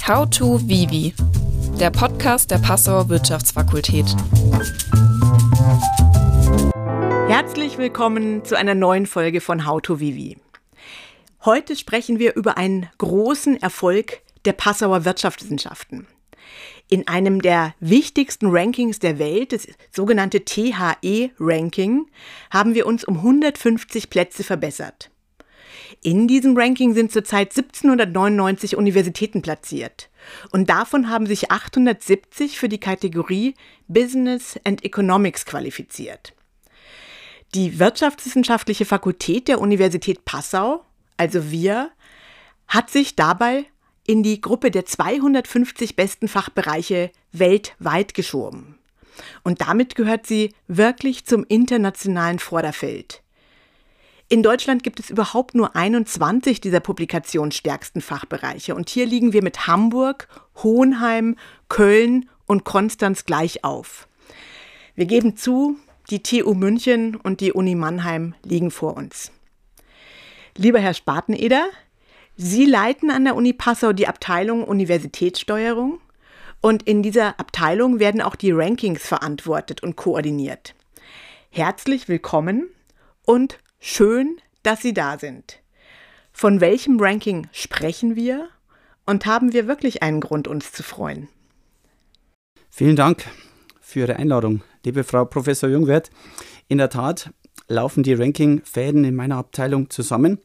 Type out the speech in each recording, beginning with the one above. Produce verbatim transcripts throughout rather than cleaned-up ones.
How to Vivi, der Podcast der Passauer Wirtschaftsfakultät. Herzlich willkommen zu einer neuen Folge von How to Vivi. Heute sprechen wir über einen großen Erfolg der Passauer Wirtschaftswissenschaften. In einem der wichtigsten Rankings der Welt, das sogenannte T H E-Ranking, haben wir uns um hundertfünfzig Plätze verbessert. In diesem Ranking sind zurzeit siebzehnhundertneunundneunzig Universitäten platziert. Und davon haben sich achthundertsiebzig für die Kategorie Business and Economics qualifiziert. Die Wirtschaftswissenschaftliche Fakultät der Universität Passau, also wir, hat sich dabei in die Gruppe der zweihundertfünfzig besten Fachbereiche weltweit geschoben. Und damit gehört sie wirklich zum internationalen Vorderfeld. In Deutschland gibt es überhaupt nur einundzwanzig dieser publikationsstärksten Fachbereiche. Und hier liegen wir mit Hamburg, Hohenheim, Köln und Konstanz gleich auf. Wir geben zu, die T U München und die Uni Mannheim liegen vor uns. Lieber Herr Sparteneder, Sie leiten an der Uni Passau die Abteilung Universitätssteuerung und in dieser Abteilung werden auch die Rankings verantwortet und koordiniert. Herzlich willkommen und schön, dass Sie da sind. Von welchem Ranking sprechen wir und haben wir wirklich einen Grund, uns zu freuen? Vielen Dank für Ihre Einladung, liebe Frau Professor Jungwirth. In der Tat laufen die Ranking-Fäden in meiner Abteilung zusammen.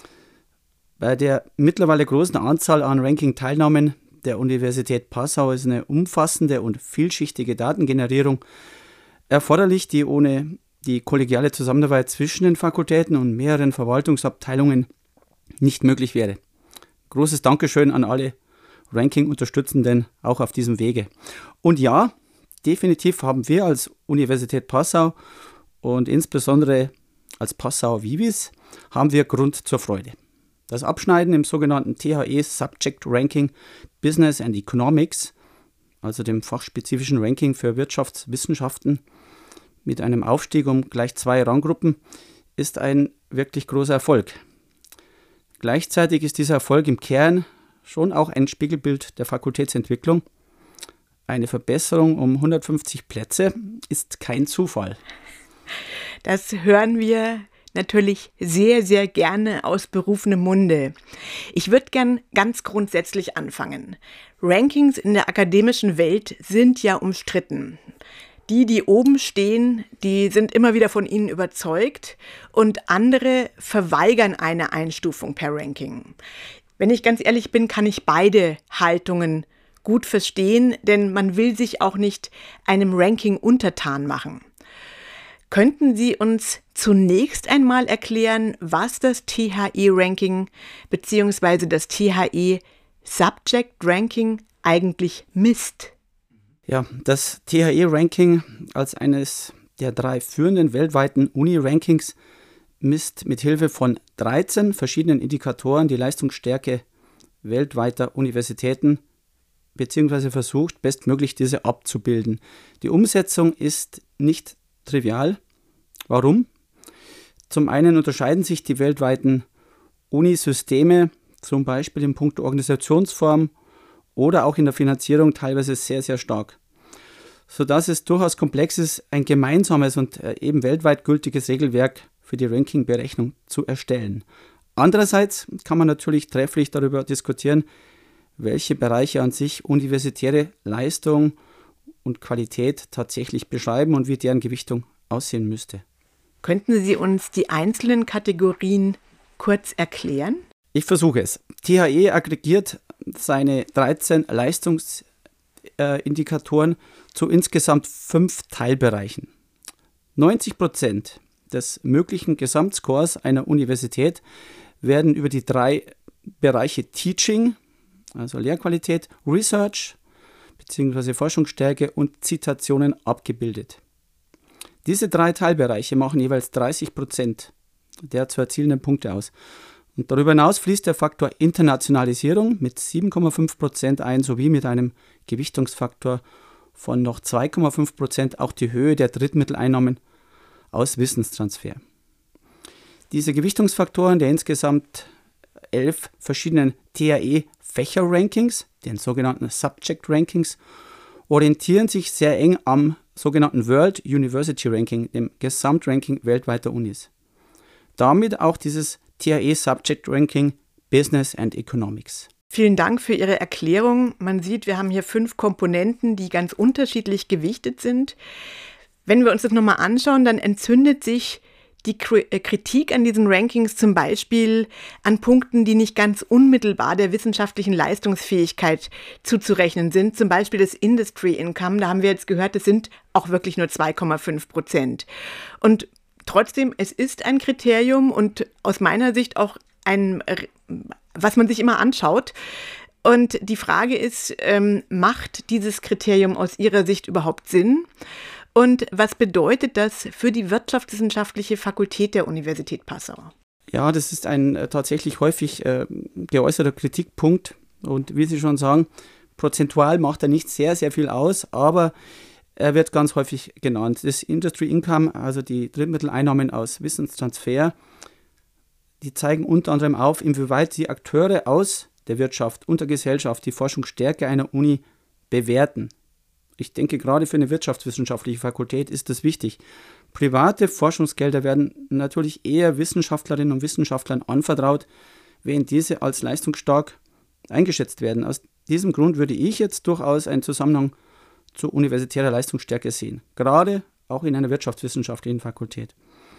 Bei der mittlerweile großen Anzahl an Ranking-Teilnahmen der Universität Passau ist eine umfassende und vielschichtige Datengenerierung erforderlich, die ohne die kollegiale Zusammenarbeit zwischen den Fakultäten und mehreren Verwaltungsabteilungen nicht möglich wäre. Großes Dankeschön an alle Ranking-Unterstützenden auch auf diesem Wege. Und ja, definitiv haben wir als Universität Passau und insbesondere als Passauer Vivis haben wir Grund zur Freude. Das Abschneiden im sogenannten T H E Subject Ranking Business and Economics, also dem fachspezifischen Ranking für Wirtschaftswissenschaften, mit einem Aufstieg um gleich zwei Ranggruppen, ist ein wirklich großer Erfolg. Gleichzeitig ist dieser Erfolg im Kern schon auch ein Spiegelbild der Fakultätsentwicklung. Eine Verbesserung um hundertfünfzig Plätze ist kein Zufall. Das hören wir natürlich sehr, sehr gerne aus berufenem Munde. Ich würde gern ganz grundsätzlich anfangen. Rankings in der akademischen Welt sind ja umstritten. Die, die oben stehen, die sind immer wieder von ihnen überzeugt und andere verweigern eine Einstufung per Ranking. Wenn ich ganz ehrlich bin, kann ich beide Haltungen gut verstehen, denn man will sich auch nicht einem Ranking untertan machen. Könnten Sie uns zunächst einmal erklären, was das T H E-Ranking bzw. das T H E Subject Ranking eigentlich misst? Ja, das T H E-Ranking als eines der drei führenden weltweiten Uni-Rankings misst mit Hilfe von dreizehn verschiedenen Indikatoren die Leistungsstärke weltweiter Universitäten bzw. versucht, bestmöglich diese abzubilden. Die Umsetzung ist nicht trivial. Warum? Zum einen unterscheiden sich die weltweiten Unisysteme, zum Beispiel in puncto Organisationsform oder auch in der Finanzierung teilweise sehr, sehr stark, sodass es durchaus komplex ist, ein gemeinsames und eben weltweit gültiges Regelwerk für die Ranking-Berechnung zu erstellen. Andererseits kann man natürlich trefflich darüber diskutieren, welche Bereiche an sich universitäre Leistung und Qualität tatsächlich beschreiben und wie deren Gewichtung aussehen müsste. Könnten Sie uns die einzelnen Kategorien kurz erklären? Ich versuche es. T H E aggregiert seine dreizehn Leistungsindikatoren äh, zu insgesamt fünf Teilbereichen. neunzig Prozent des möglichen Gesamtscores einer Universität werden über die drei Bereiche Teaching, also Lehrqualität, Research bzw. Forschungsstärke und Zitationen abgebildet. Diese drei Teilbereiche machen jeweils dreißig Prozent der zu erzielenden Punkte aus. Und darüber hinaus fließt der Faktor Internationalisierung mit sieben Komma fünf Prozent ein, sowie mit einem Gewichtungsfaktor von noch zwei Komma fünf Prozent auch die Höhe der Drittmitteleinnahmen aus Wissenstransfer. Diese Gewichtungsfaktoren der insgesamt elf verschiedenen T H E Fächer-Rankings, den sogenannten Subject-Rankings, orientieren sich sehr eng am sogenannten World University Ranking, dem Gesamtranking weltweiter Unis. Damit auch dieses T H E Subject Ranking Business and Economics. Vielen Dank für Ihre Erklärung. Man sieht, wir haben hier fünf Komponenten, die ganz unterschiedlich gewichtet sind. Wenn wir uns das nochmal anschauen, dann entzündet sich die Kritik an diesen Rankings zum Beispiel an Punkten, die nicht ganz unmittelbar der wissenschaftlichen Leistungsfähigkeit zuzurechnen sind. Zum Beispiel das Industry Income, da haben wir jetzt gehört, das sind auch wirklich nur zwei Komma fünf Prozent. Und trotzdem, es ist ein Kriterium und aus meiner Sicht auch ein, was man sich immer anschaut. Und die Frage ist, ähm, macht dieses Kriterium aus Ihrer Sicht überhaupt Sinn? Und was bedeutet das für die Wirtschaftswissenschaftliche Fakultät der Universität Passau? Ja, das ist ein äh, tatsächlich häufig äh, geäußerter Kritikpunkt. Und wie Sie schon sagen, prozentual macht er nicht sehr, sehr viel aus, aber er wird ganz häufig genannt. Das Industry Income, also die Drittmitteleinnahmen aus Wissenstransfer, die zeigen unter anderem auf, inwieweit die Akteure aus der Wirtschaft und der Gesellschaft die Forschungsstärke einer Uni bewerten. Ich denke, gerade für eine wirtschaftswissenschaftliche Fakultät ist das wichtig. Private Forschungsgelder werden natürlich eher Wissenschaftlerinnen und Wissenschaftlern anvertraut, während diese als leistungsstark eingeschätzt werden. Aus diesem Grund würde ich jetzt durchaus einen Zusammenhang zu universitärer Leistungsstärke sehen, gerade auch in einer wirtschaftswissenschaftlichen Fakultät.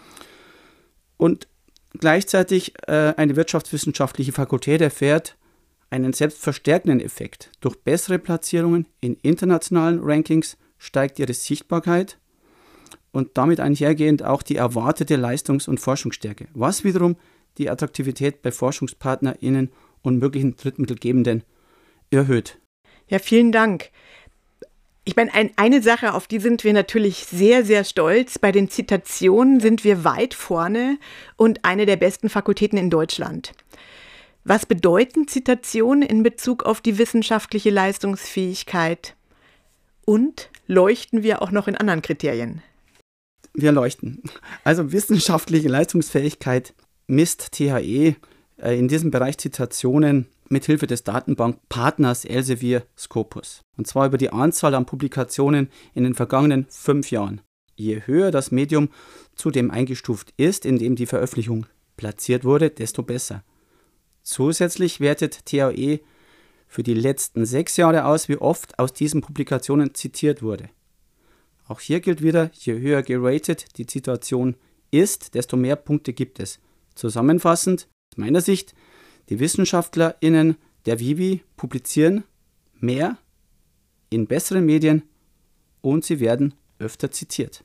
Und gleichzeitig äh, eine wirtschaftswissenschaftliche Fakultät erfährt einen selbstverstärkenden Effekt. Durch bessere Platzierungen in internationalen Rankings steigt ihre Sichtbarkeit und damit einhergehend auch die erwartete Leistungs- und Forschungsstärke, was wiederum die Attraktivität bei ForschungspartnerInnen und möglichen Drittmittelgebenden erhöht. Ja, vielen Dank. Ich meine, ein, eine Sache, auf die sind wir natürlich sehr, sehr stolz. Bei den Zitationen sind wir weit vorne und eine der besten Fakultäten in Deutschland. Was bedeuten Zitationen in Bezug auf die wissenschaftliche Leistungsfähigkeit? Und leuchten wir auch noch in anderen Kriterien? Wir leuchten. Also wissenschaftliche Leistungsfähigkeit misst T H E äh, in diesem Bereich Zitationen mithilfe des Datenbankpartners Elsevier Scopus. Und zwar über die Anzahl an Publikationen in den vergangenen fünf Jahren. Je höher das Medium zudem eingestuft ist, in dem die Veröffentlichung platziert wurde, desto besser. Zusätzlich wertet T H E für die letzten sechs Jahre aus, wie oft aus diesen Publikationen zitiert wurde. Auch hier gilt wieder, je höher geratet die Zitation ist, desto mehr Punkte gibt es. Zusammenfassend, aus meiner Sicht, die WissenschaftlerInnen der Vivi publizieren mehr in besseren Medien und sie werden öfter zitiert.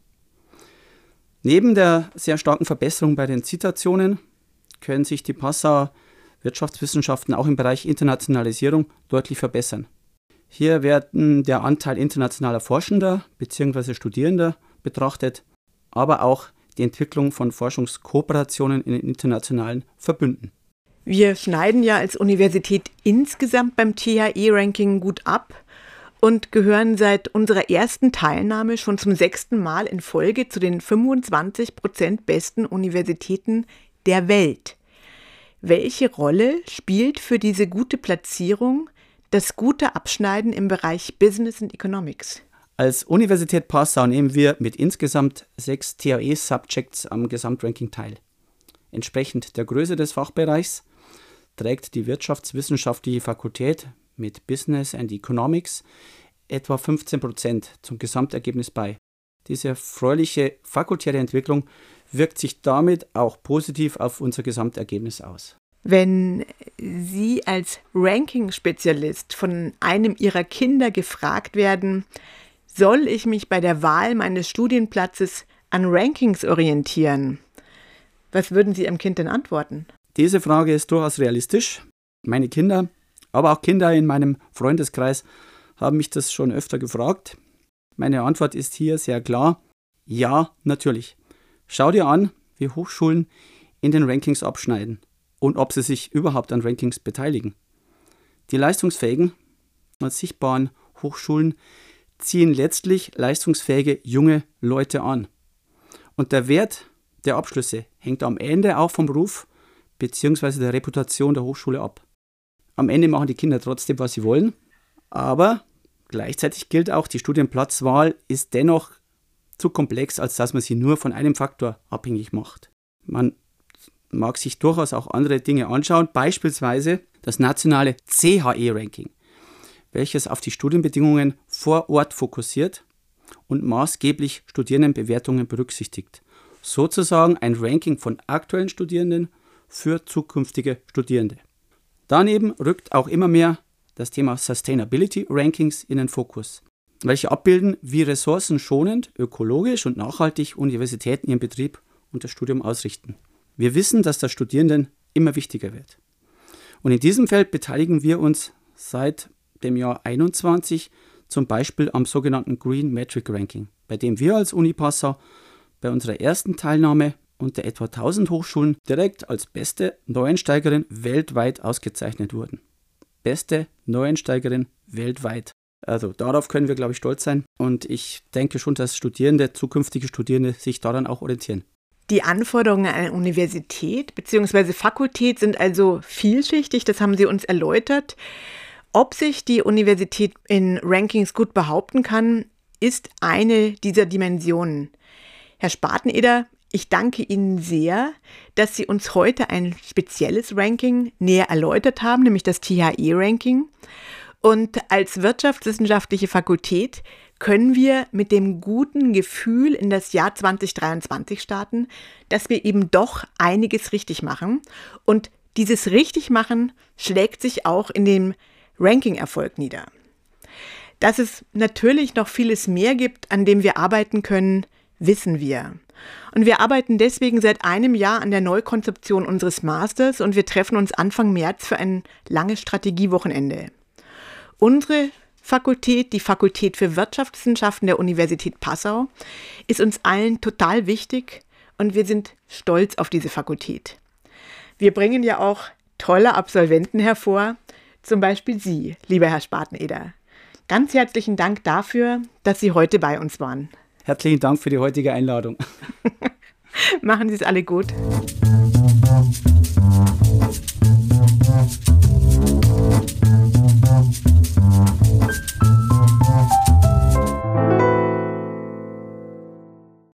Neben der sehr starken Verbesserung bei den Zitationen können sich die Passauer Wirtschaftswissenschaften auch im Bereich Internationalisierung deutlich verbessern. Hier werden der Anteil internationaler Forschender bzw. Studierender betrachtet, aber auch die Entwicklung von Forschungskooperationen in den internationalen Verbünden. Wir schneiden ja als Universität insgesamt beim T H E-Ranking gut ab und gehören seit unserer ersten Teilnahme schon zum sechsten Mal in Folge zu den fünfundzwanzig Prozent besten Universitäten der Welt. Welche Rolle spielt für diese gute Platzierung das gute Abschneiden im Bereich Business and Economics? Als Universität Passau nehmen wir mit insgesamt sechs T H E-Subjects am Gesamtranking teil. Entsprechend der Größe des Fachbereichs trägt die Wirtschaftswissenschaftliche Fakultät mit Business and Economics etwa fünfzehn Prozent zum Gesamtergebnis bei. Diese erfreuliche fakultäre Entwicklung wirkt sich damit auch positiv auf unser Gesamtergebnis aus. Wenn Sie als Ranking-Spezialist von einem Ihrer Kinder gefragt werden, soll ich mich bei der Wahl meines Studienplatzes an Rankings orientieren? Was würden Sie Ihrem Kind denn antworten? Diese Frage ist durchaus realistisch. Meine Kinder, aber auch Kinder in meinem Freundeskreis haben mich das schon öfter gefragt. Meine Antwort ist hier sehr klar. Ja, natürlich. Schau dir an, wie Hochschulen in den Rankings abschneiden und ob sie sich überhaupt an Rankings beteiligen. Die leistungsfähigen und sichtbaren Hochschulen ziehen letztlich leistungsfähige junge Leute an. Und der Wert der Abschlüsse hängt am Ende auch vom Ruf bzw. der Reputation der Hochschule ab. Am Ende machen die Kinder trotzdem, was sie wollen. Aber gleichzeitig gilt auch, die Studienplatzwahl ist dennoch zu komplex, als dass man sie nur von einem Faktor abhängig macht. Man mag sich durchaus auch andere Dinge anschauen, beispielsweise das nationale C H E-Ranking, welches auf die Studienbedingungen vor Ort fokussiert und maßgeblich Studierendenbewertungen berücksichtigt. Sozusagen ein Ranking von aktuellen Studierenden für zukünftige Studierende. Daneben rückt auch immer mehr das Thema Sustainability Rankings in den Fokus, welche abbilden, wie ressourcenschonend, ökologisch und nachhaltig Universitäten ihren Betrieb und das Studium ausrichten. Wir wissen, dass das Studierenden immer wichtiger wird. Und in diesem Feld beteiligen wir uns seit dem Jahr einundzwanzig zum Beispiel am sogenannten Green Metric Ranking, bei dem wir als Uni Passau bei unserer ersten Teilnahme unter etwa tausend Hochschulen direkt als beste Neueinsteigerin weltweit ausgezeichnet wurden. Beste Neueinsteigerin weltweit. Also darauf können wir, glaube ich, stolz sein. Und ich denke schon, dass Studierende, zukünftige Studierende sich daran auch orientieren. Die Anforderungen an eine Universität bzw. Fakultät sind also vielschichtig, das haben Sie uns erläutert. Ob sich die Universität in Rankings gut behaupten kann, ist eine dieser Dimensionen. Herr Sparteneder, ich danke Ihnen sehr, dass Sie uns heute ein spezielles Ranking näher erläutert haben, nämlich das T H E-Ranking. Und als wirtschaftswissenschaftliche Fakultät können wir mit dem guten Gefühl in das Jahr zwanzig dreiundzwanzig starten, dass wir eben doch einiges richtig machen. Und dieses Richtigmachen schlägt sich auch in dem Ranking-Erfolg nieder. Dass es natürlich noch vieles mehr gibt, an dem wir arbeiten können, wissen wir. Und wir arbeiten deswegen seit einem Jahr an der Neukonzeption unseres Masters und wir treffen uns Anfang März für ein langes Strategiewochenende. Unsere Fakultät, die Fakultät für Wirtschaftswissenschaften der Universität Passau, ist uns allen total wichtig und wir sind stolz auf diese Fakultät. Wir bringen ja auch tolle Absolventen hervor, zum Beispiel Sie, lieber Herr Sparteneder. Ganz herzlichen Dank dafür, dass Sie heute bei uns waren. Herzlichen Dank für die heutige Einladung. Machen Sie es alle gut.